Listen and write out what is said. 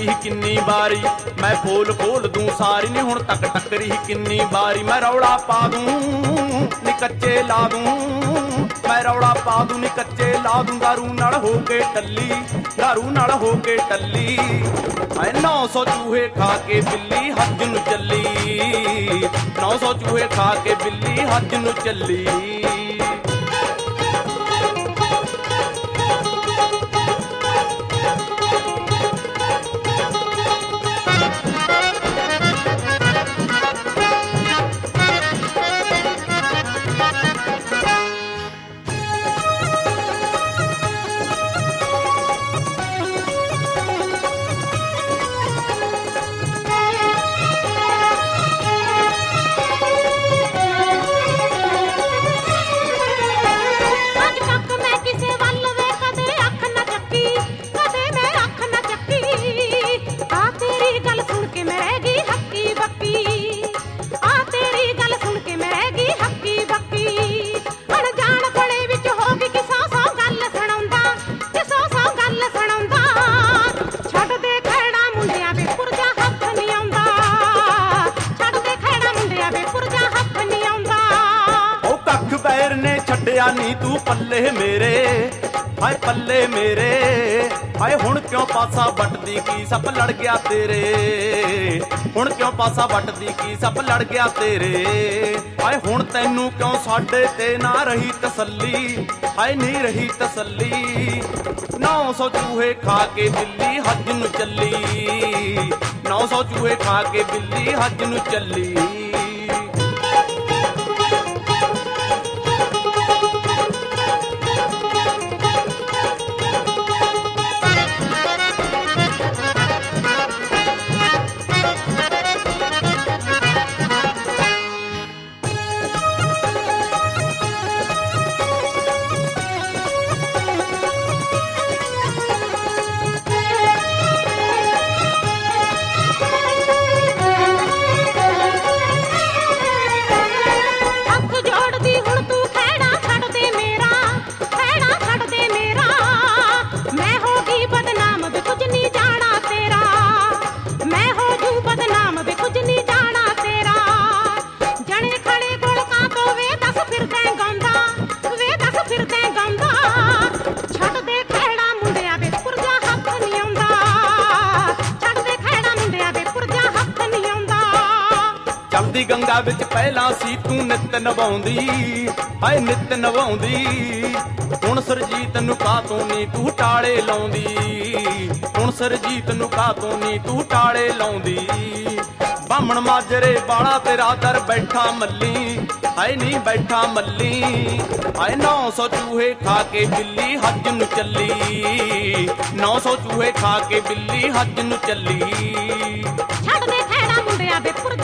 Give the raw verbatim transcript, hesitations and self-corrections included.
टक्करी किन्नी बारी मैं पोल खोल दूं सारी नी हुण तक टक्करी किन्नी बारी मैं रौला पा दूं नी कच्चे ला दूं मैं रौला पा दूं नी कच्चे ला दूं दारू नाल हो के टल्ली दारू नाल हो के टल्ली मैं नौ सौ चूहे खा के बिल्ली हज नूं चली नौ सौ चूहे खा के बिल्ली हज नूं चली। छड्डिया नी तू पल्ले मेरे हाय पल्ले मेरे हाय हुण क्यों पासा वटदी की सप लड़ गया तेरे हुण क्यों पासा वटदी की सप लड़ गया तेरे हाय हुण तैनू क्यों साडे ते ना रही तसल्ली हाय नहीं रही तसल्ली। नौ सौ चूहे खा के बिल्ली हज नूं चली नौ सौ चूहे खा के बिल्ली हज नूं चली। चलदी गंगा विच पहला सी तू नित नवाउंदी हाय नित नवाउंदी हुण सरजीत नूं कातों नी तू टाले लाउंदी हुण सरजीत नूं कातों नी तू टाले लाउंदी। बामण माजरे बाला तेरा दर बैठा मल्ली हाय नी बैठा मल्ली हाय नौ सौ चूहे खा के बिल्ली हज नूं चली नौ सौ चूहे खा के बिल्ली हज नूं चली। छड़ दे खैड़ा मुंडिया दे पुर